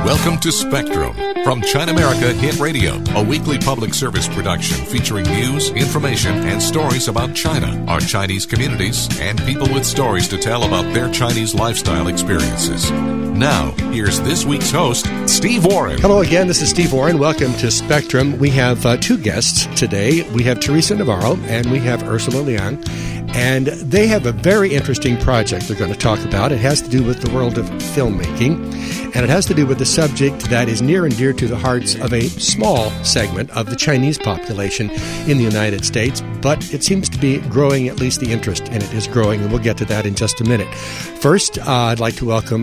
Welcome to Spectrum from China America Hit Radio, a weekly public service production featuring news, information, and stories about China, our Chinese communities, and people with stories to tell about their Chinese lifestyle experiences. Now, here's this week's host, Steve Warren. Hello again, this is Steve Warren. Welcome to Spectrum. We have two guests today. We have Teresa Navarro and we have Ursula Liang. And they have a very interesting project they're going to talk about. It has to do with the world of filmmaking, and it has to do with a subject that is near and dear to the hearts of a small segment of the Chinese population in the United States, but it seems to be growing, at least the interest in it is growing, and we'll get to that in just a minute. First, I'd like to welcome,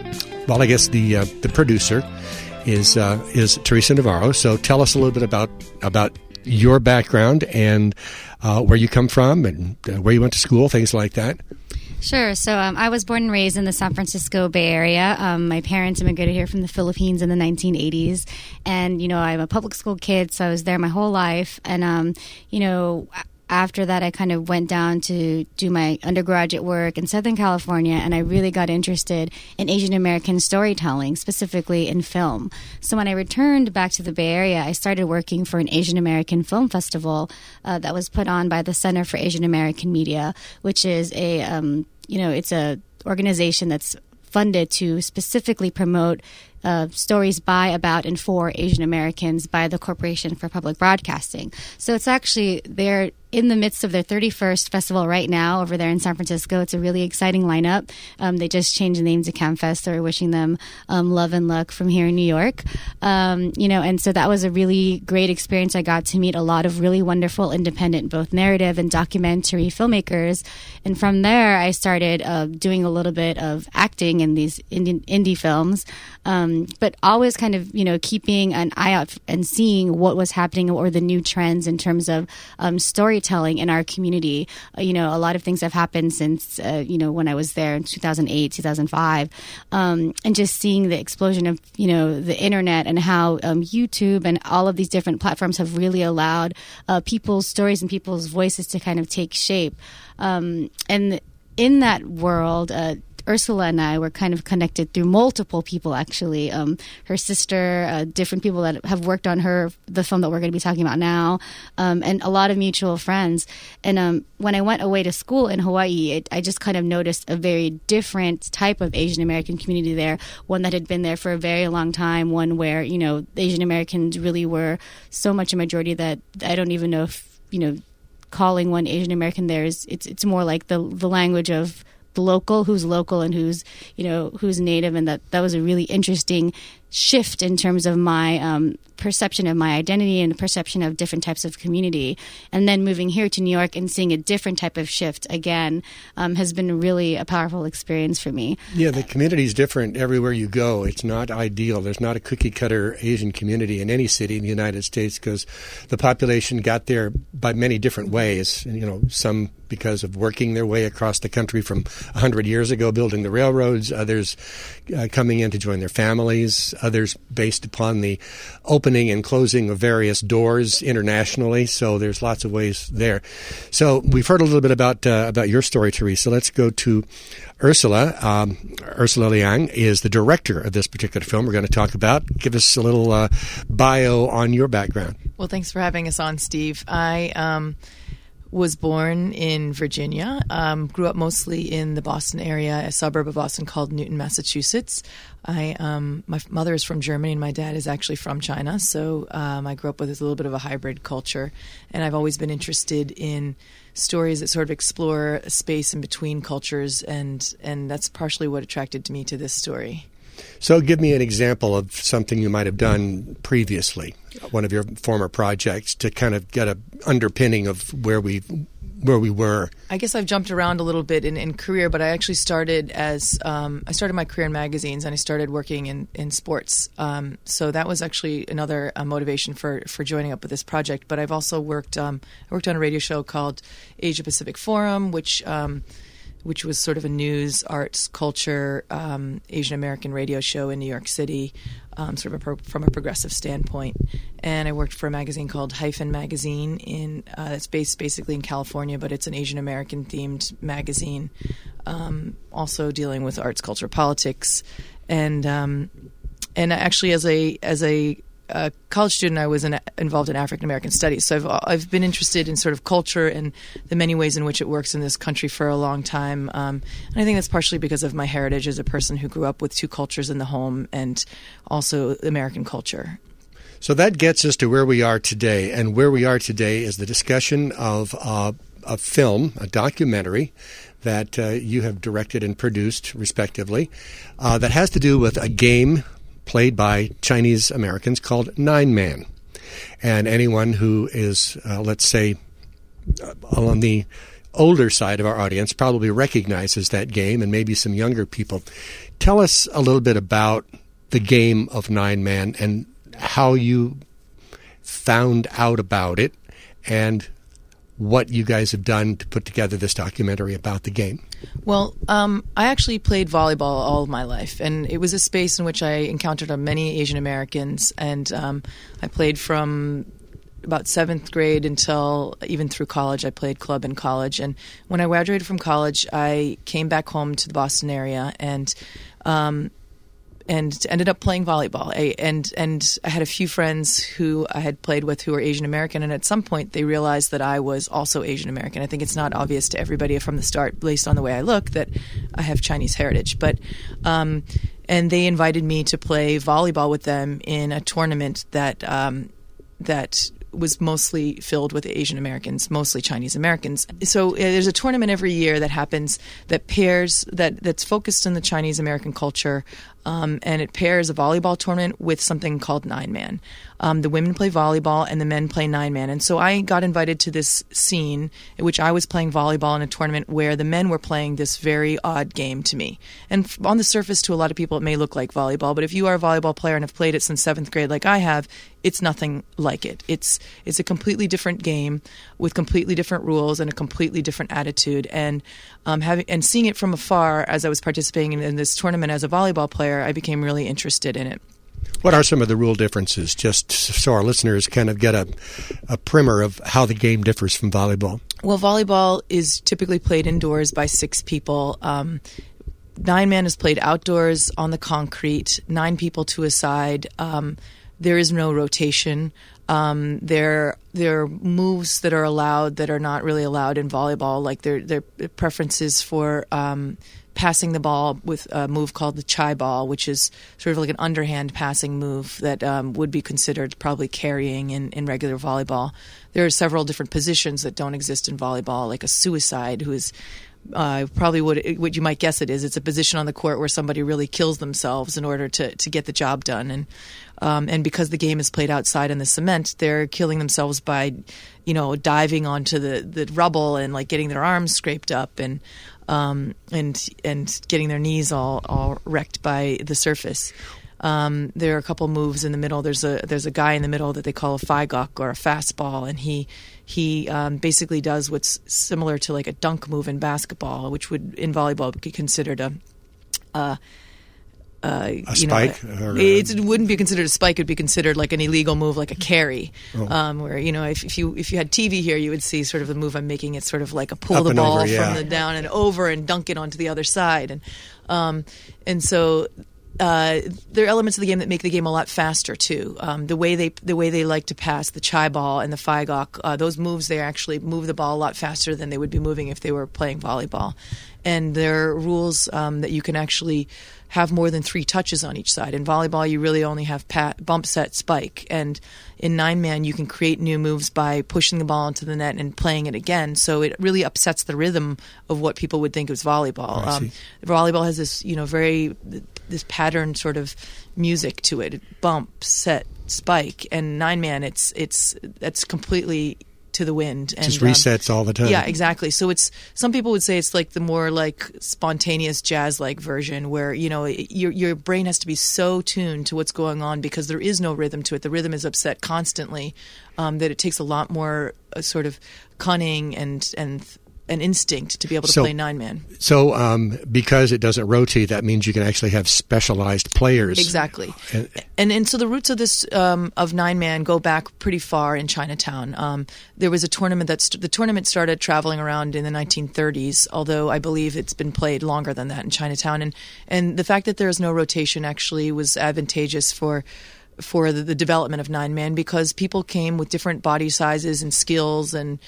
the producer is Teresa Navarro, so tell us a little bit about your background and where you come from and where you went to school, things like that. Sure. So I was born and raised in the San Francisco Bay Area. My parents immigrated here from the Philippines in the 1980s. And, I'm a public school kid, so I was there my whole life. And, after that, I kind of went down to do my undergraduate work in Southern California, and I really got interested in Asian American storytelling, specifically in film. So when I returned back to the Bay Area, I started working for an Asian American film festival that was put on by the Center for Asian American Media, which is it's a organization that's funded to specifically promote stories by, about, and for Asian Americans by the Corporation for Public Broadcasting. So it's actually, they're in the midst of their 31st festival right now over there in San Francisco. It's a really exciting lineup. They just changed the name to CamFest, so we're wishing them love and luck from here in New York. And so that was a really great experience. I got to meet a lot of really wonderful independent, both narrative and documentary filmmakers. And from there, I started doing a little bit of acting in these indie films. But always kind of, keeping an eye out and seeing what was happening or the new trends in terms of storytelling in our community. A lot of things have happened since, when I was there in 2008, 2005. And just seeing the explosion of, the internet and how YouTube and all of these different platforms have really allowed people's stories and people's voices to kind of take shape. And in that world, Ursula and I were kind of connected through multiple people, actually. Her sister, different people that have worked on the film that we're going to be talking about now, and a lot of mutual friends. And when I went away to school in Hawaii, I just kind of noticed a very different type of Asian American community there, one that had been there for a very long time, one where, Asian Americans really were so much a majority that I don't even know if, calling one Asian American there it's more like the language of the local, who's local and who's native, and that was a really interesting shift in terms of my perception of my identity and perception of different types of community. And then moving here to New York and seeing a different type of shift again has been really a powerful experience for me. Yeah, the community is different everywhere you go. It's not ideal. There's not a cookie-cutter Asian community in any city in the United States because the population got there by many different ways. Some because of working their way across the country from 100 years ago, building the railroads, others coming in to join their families, others based upon the opening and closing of various doors internationally. So there's lots of ways there. So we've heard a little bit about your story, Teresa. Let's go to Ursula. Ursula Liang is the director of this particular film we're going to talk about. Give us a little bio on your background. Well, thanks for having us on, Steve. I was born in Virginia, grew up mostly in the Boston area, a suburb of Boston called Newton, Massachusetts. My mother is from Germany and my dad is actually from China, so I grew up with a little bit of a hybrid culture, and I've always been interested in stories that sort of explore a space in between cultures, and that's partially what attracted me to this story. So give me an example of something you might have done previously, one of your former projects, to kind of get an underpinning of where we were. I guess I've jumped around a little bit in career, but I actually started I started my career in magazines, and I started working in sports. So that was actually another motivation for joining up with this project. But I've also worked on a radio show called Asia Pacific Forum, which was sort of a news, arts, culture, Asian American radio show in New York City, sort of from a progressive standpoint. And I worked for a magazine called Hyphen Magazine that's based basically in California, but it's an Asian American themed magazine, also dealing with arts, culture, politics. And actually, as a college student, I was involved in African American studies. So I've been interested in sort of culture and the many ways in which it works in this country for a long time. And I think that's partially because of my heritage as a person who grew up with two cultures in the home and also American culture. So that gets us to where we are today. And where we are today is the discussion of a film, a documentary that you have directed and produced, respectively, that has to do with a game played by Chinese Americans called Nine Man. And anyone who is, let's say, on the older side of our audience probably recognizes that game, and maybe some younger people. Tell us a little bit about the game of Nine Man and how you found out about it and what you guys have done to put together this documentary about the game. Well, I actually played volleyball all of my life, and it was a space in which I encountered many Asian Americans, and I played from about 7th grade until even through college. I played club in college, and when I graduated from college, I came back home to the Boston area and ended up playing volleyball. And I had a few friends who I had played with who were Asian American, and at some point they realized that I was also Asian American. I think it's not obvious to everybody from the start, based on the way I look, that I have Chinese heritage. But and they invited me to play volleyball with them in a tournament that was mostly filled with Asian Americans, mostly Chinese Americans. So there's a tournament every year that happens that pairs that's focused on the Chinese American culture, and it pairs a volleyball tournament with something called Nine Man. The women play volleyball and the men play Nine Man. And so I got invited to this scene in which I was playing volleyball in a tournament where the men were playing this very odd game to me. And on the surface, to a lot of people, it may look like volleyball, but if you are a volleyball player and have played it since 7th grade like I have, it's nothing like it. It's a completely different game with completely different rules and a completely different attitude. And seeing it from afar as I was participating in this tournament as a volleyball player, I became really interested in it. What are some of the rule differences, just so our listeners kind of get a primer of how the game differs from volleyball? Well, volleyball is typically played indoors by 6 people. Nine Man is played outdoors on the concrete, 9 people to a side. There is no rotation. There are moves that are allowed that are not really allowed in volleyball, like their preferences for passing the ball with a move called the chai ball, which is sort of like an underhand passing move that would be considered probably carrying in regular volleyball. There are several different positions that don't exist in volleyball, like a suicide, who is probably what you might guess it is. It's a position on the court where somebody really kills themselves in order to get the job done. And because the game is played outside in the cement, they're killing themselves by, diving onto the rubble and like getting their arms scraped up and getting their knees all wrecked by the surface. There are a couple moves in the middle. There's a guy in the middle that they call a faigok, or a fastball, and he basically does what's similar to like a dunk move in basketball, which would in volleyball be considered a spike? It wouldn't be considered a spike. It would be considered like an illegal move, like a carry. Where if you had TV here, you would see sort of the move I'm making. It's sort of like a pull the ball from the down and over and dunk it onto the other side, and so. There are elements of the game that make the game a lot faster too. The way they like to pass the chai ball and the faigok, those moves, they actually move the ball a lot faster than they would be moving if they were playing volleyball. And there are rules that you can actually have more than 3 touches on each side. In volleyball, you really only have bump, set, spike. And in Nine Man, you can create new moves by pushing the ball into the net and playing it again. So it really upsets the rhythm of what people would think is volleyball. Volleyball has this, this pattern sort of music to it. Bump, set, spike. And Nine Man, that's completely to the wind. And just resets all the time. Yeah, exactly. So some people would say it's like the more like spontaneous jazz-like version where, your brain has to be so tuned to what's going on because there is no rhythm to it. The rhythm is upset constantly, that it takes a lot more sort of cunning and an instinct to be able to play 9-man. So because it doesn't rotate, that means you can actually have specialized players. Exactly. And so the roots of this of 9-man go back pretty far in Chinatown. There was a tournament the tournament started traveling around in the 1930s, although I believe it's been played longer than that in Chinatown. And the fact that there is no rotation actually was advantageous for the development of 9-man, because people came with different body sizes and skills and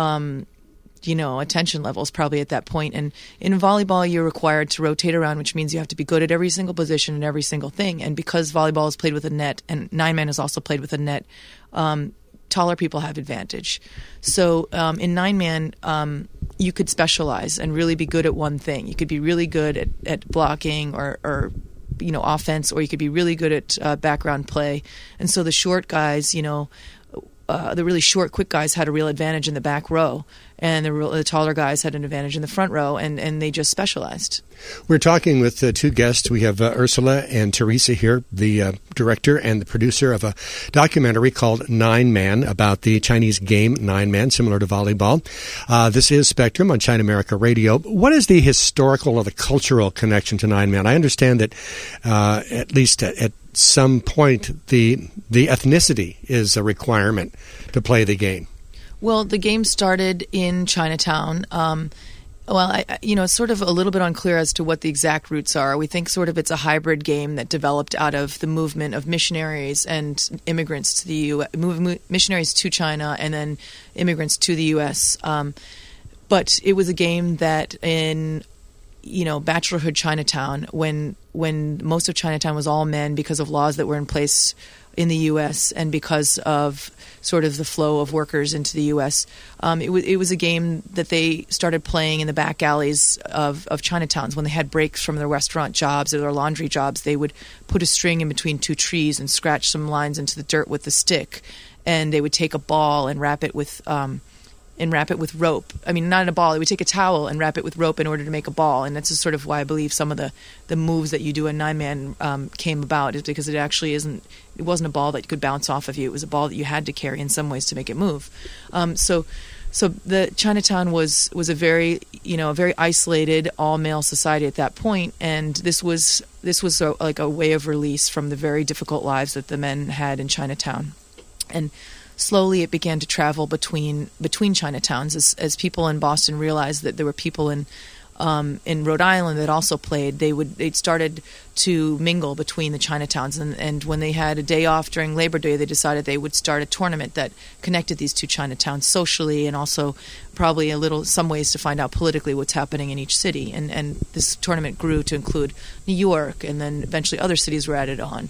attention levels probably at that point. And in volleyball, you're required to rotate around, which means you have to be good at every single position and every single thing. And because volleyball is played with a net and 9-man is also played with a net, taller people have advantage. So in 9-man, you could specialize and really be good at one thing. You could be really good at blocking or offense, or you could be really good at background play. And so the short guys, the really short, quick guys had a real advantage in the back row, and the taller guys had an advantage in the front row, and they just specialized. We're talking with two guests. We have Ursula and Teresa here, the director and the producer of a documentary called 9-Man about the Chinese game 9-Man, similar to volleyball. This is Spectrum on China America Radio. What is the historical or the cultural connection to 9-Man? I understand that at least at some point the ethnicity is a requirement to play the game. Well, the game started in Chinatown. It's sort of a little bit unclear as to what the exact roots are. We think sort of it's a hybrid game that developed out of the movement of missionaries and immigrants to the U.S., missionaries to China and then immigrants to the U.S. But it was a game that in bachelorhood Chinatown, when most of Chinatown was all men because of laws that were in place in the U.S. and because of sort of the flow of workers into the U.S., it was a game that they started playing in the back alleys of Chinatowns. When they had breaks from their restaurant jobs or their laundry jobs, they would put a string in between two trees and scratch some lines into the dirt with a stick, and they would take a ball and wrap it with rope. I mean, not in a ball. They would take a towel and wrap it with rope in order to make a ball. And that's just sort of why I believe some of the moves that you do in 9-man came about, is because it wasn't a ball that you could bounce off of you. It was a ball that you had to carry in some ways to make it move. So the Chinatown was a very isolated all-male society at that point, and this was like a way of release from the very difficult lives that the men had in Chinatown. And slowly it began to travel between Chinatowns as people in Boston realized that there were people in Rhode Island that also played. They'd started to mingle between the Chinatowns, and when they had a day off during Labor Day, they decided they would start a tournament that connected these two Chinatowns socially, and also probably some ways to find out politically what's happening in each city. And this tournament grew to include New York, and then eventually other cities were added on.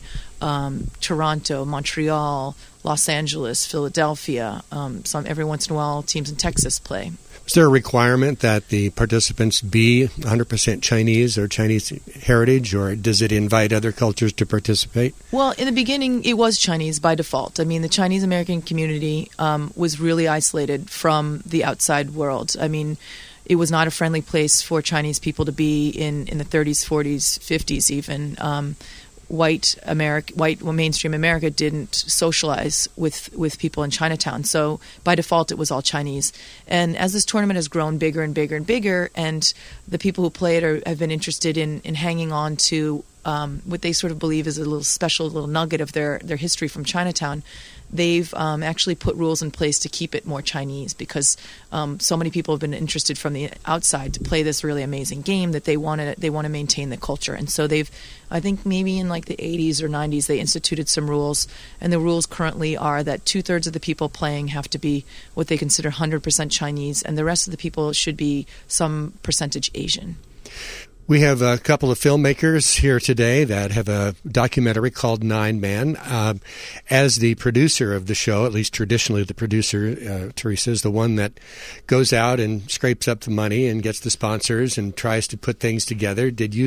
Toronto, Montreal, Los Angeles, Philadelphia. Every once in a while, teams in Texas play. Is there a requirement that the participants be 100% Chinese or Chinese heritage, or does it invite other cultures to participate? Well, in the beginning, it was Chinese by default. I mean, the Chinese American community was really isolated from the outside world. I mean, it was not a friendly place for Chinese people to be in the 30s, 40s, 50s even. White mainstream America didn't socialize with people in Chinatown, so by default it was all Chinese. And as this tournament has grown bigger and bigger and bigger, and the people who play it have been interested in hanging on to what they sort of believe is a little special little nugget of their history from Chinatown, they've actually put rules in place to keep it more Chinese, because so many people have been interested from the outside to play this really amazing game that they want to maintain the culture. And so I think maybe in like the 80s or 90s, they instituted some rules, and the rules currently are that 2/3 of the people playing have to be what they consider 100% Chinese, and the rest of the people should be some percentage Asian. We have a couple of filmmakers here today that have a documentary called 9-Man. As the producer of the show, at least traditionally the producer, Teresa, is the one that goes out and scrapes up the money and gets the sponsors and tries to put things together.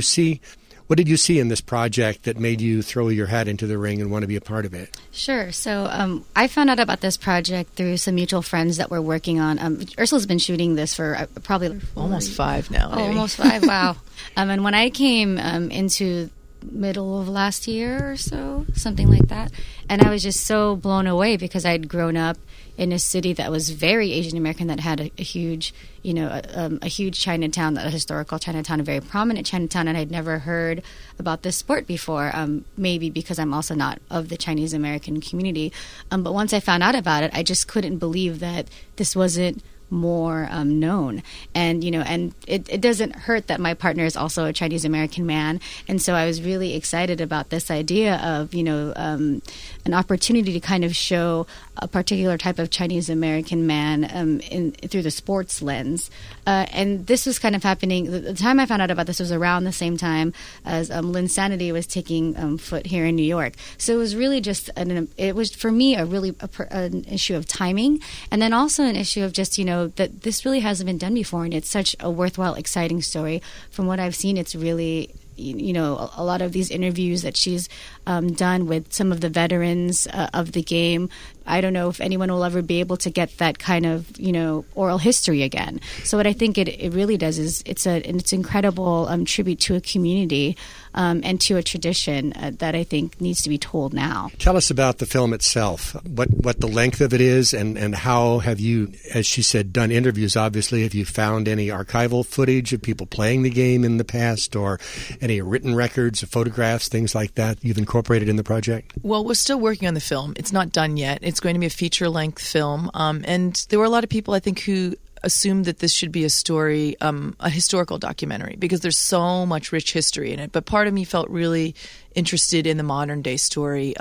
What did you see in this project that made you throw your hat into the ring and want to be a part of it? Sure. So I found out about this project through some mutual friends that we're working on. Ursula's been shooting this for probably almost 5 now. Oh, almost 5. Wow. And when I came into middle of last year or so, something like that. And I was just so blown away because I'd grown up in a city that was very Asian American, that had a huge, a huge Chinatown, a historical Chinatown, a very prominent Chinatown, and I'd never heard about this sport before, maybe because I'm also not of the Chinese American community. But once I found out about it, I just couldn't believe that this wasn't more known. And and it doesn't hurt that my partner is also a Chinese American man, and so I was really excited about this idea of an opportunity to kind of show a particular type of Chinese American man through the sports lens. And this was kind of happening. The time I found out about this was around the same time as Linsanity was taking foot here in New York. So it was really just it was for me an issue of timing, and then also an issue of just that this really hasn't been done before, and it's such a worthwhile, exciting story. From what I've seen, it's really a lot of these interviews that she's done with some of the veterans of the game. I don't know if anyone will ever be able to get that kind of oral history again. So what I think it really does is it's incredible tribute to a community and to a tradition that I think needs to be told now. Tell us about the film itself. What the length of it is, and how have you, as she said, done interviews? Obviously, have you found any archival footage of people playing the game in the past, or any written records of photographs, things like that you've incorporated in the project? Well, we're still working on the film. It's not done yet. It's going to be a feature-length film. And there were a lot of people, I think, who assumed that this should be a story, a historical documentary, because there's so much rich history in it. But part of me felt really interested in the modern-day story,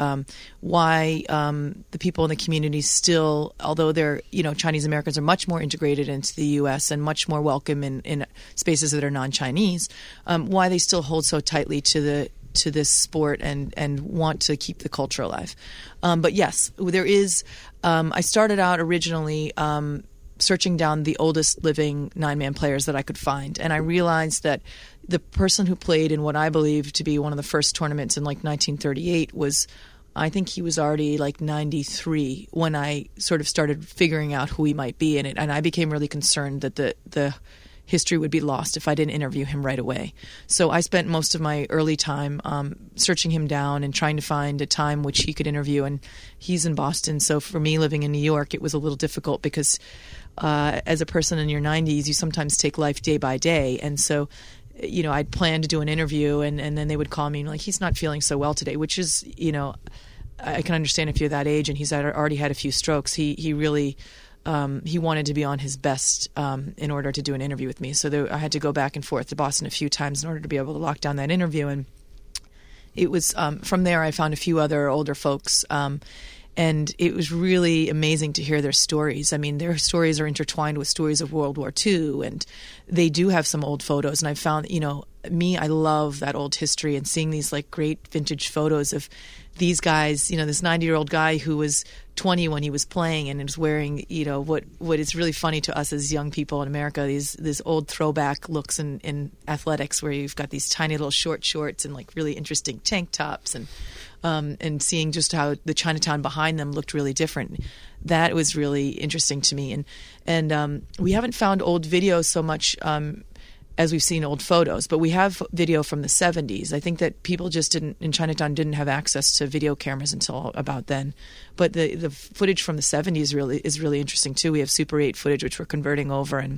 why the people in the community still, although they're, Chinese Americans are much more integrated into the U.S. and much more welcome in spaces that are non-Chinese, why they still hold so tightly to this sport and want to keep the culture alive. But yes, there is. I started out originally searching down the oldest living 9-man players that I could find, and I realized that the person who played in what I believe to be one of the first tournaments in 1938 was, I think he was already 93 when I sort of started figuring out who he might be in it, and I became really concerned that the history would be lost if I didn't interview him right away. So I spent most of my early time searching him down and trying to find a time which he could interview. And he's in Boston, so for me living in New York, it was a little difficult because as a person in your 90s, you sometimes take life day by day. And so, I'd planned to do an interview, and then they would call me and he's not feeling so well today, which is, I can understand if you're that age and he's already had a few strokes. He really... he wanted to be on his best in order to do an interview with me. So I had to go back and forth to Boston a few times in order to be able to lock down that interview. And it was from there I found a few other older folks, and it was really amazing to hear their stories. I mean, their stories are intertwined with stories of World War II, and they do have some old photos. And I found, I love that old history and seeing these great vintage photos of these guys, this 90-year-old guy who was 20 when he was playing and was wearing, what is really funny to us as young people in America, these old throwback looks in athletics where you've got these tiny little short shorts and really interesting tank tops, and seeing just how the Chinatown behind them looked really different. That was really interesting to me. And we haven't found old videos so much as we've seen old photos, but we have video from the 70s. I think that people just in Chinatown didn't have access to video cameras until about then. But the footage from the 70s is really interesting too. We have Super 8 footage, which we're converting over, and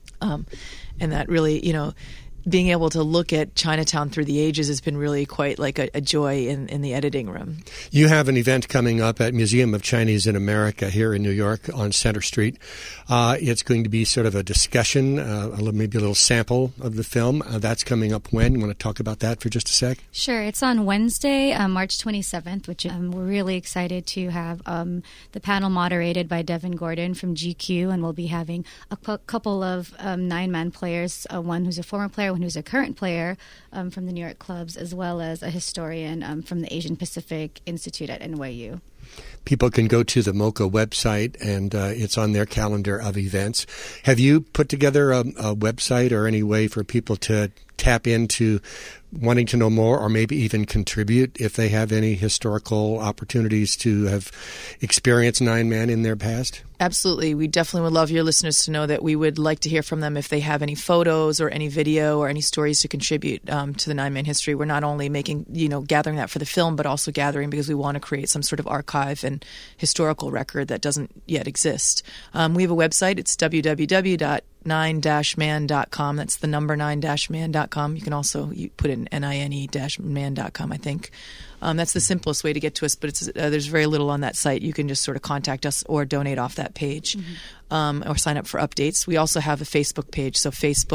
that really, being able to look at Chinatown through the ages has been really quite a joy in the editing room. You have an event coming up at Museum of Chinese in America here in New York on Center Street. It's going to be sort of a discussion, maybe a little sample of the film. That's coming up when? You want to talk about that for just a sec? Sure. It's on Wednesday, March 27th, which we're really excited to have the panel moderated by Devin Gordon from GQ, and we'll be having a couple of 9-man players, one who's a former player, one who's a current player from the New York clubs, as well as a historian from the Asian Pacific Institute at NYU. People can go to the MoCA website, and it's on their calendar of events. Have you put together a website or any way for people to tap into wanting to know more or maybe even contribute if they have any historical opportunities to have experienced Nine Man in their past? Absolutely. We definitely would love your listeners to know that we would like to hear from them if they have any photos or any video or any stories to contribute to the Nine Man history. We're not only gathering that for the film, but also gathering because we want to create some sort of archive and historical record that doesn't yet exist. We have a website. It's www.9-man.com. That's the number 9-man.com. You can also put in NINE-man.com, I think. That's the simplest way to get to us, but there's very little on that site. You can just sort of contact us or donate off that page or sign up for updates. We also have a Facebook page, so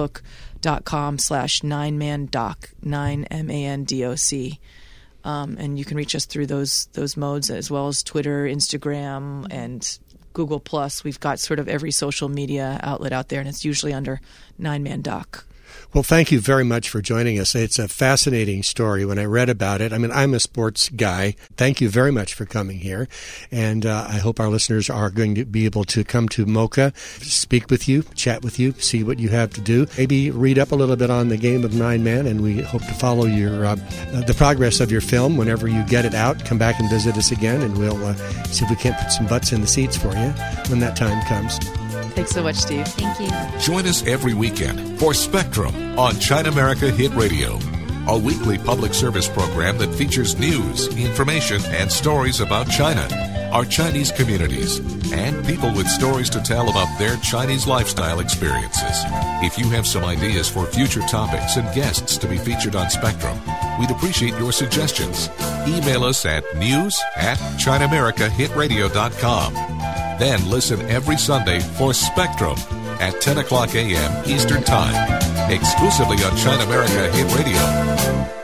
facebook.com/9mandoc, 9MANDOC. And you can reach us through those modes as well as Twitter, Instagram, and Google+. We've got sort of every social media outlet out there, and it's usually under 9mandoc. Well, thank you very much for joining us. It's a fascinating story. When I read about it, I mean, I'm a sports guy. Thank you very much for coming here. And I hope our listeners are going to be able to come to MoCA, speak with you, chat with you, see what you have to do, maybe read up a little bit on the game of Nine Man, and we hope to follow your the progress of your film. Whenever you get it out, come back and visit us again, and we'll see if we can't put some butts in the seats for you when that time comes. Thanks so much, Steve. Thank you. Join us every weekend for Spectrum on China America Hit Radio, a weekly public service program that features news, information, and stories about China, our Chinese communities, and people with stories to tell about their Chinese lifestyle experiences. If you have some ideas for future topics and guests to be featured on Spectrum, we'd appreciate your suggestions. Email us at news@ChinaAmericaHitRadio.com. Then listen every Sunday for Spectrum at 10 o'clock a.m. Eastern Time, exclusively on China America Hit Radio.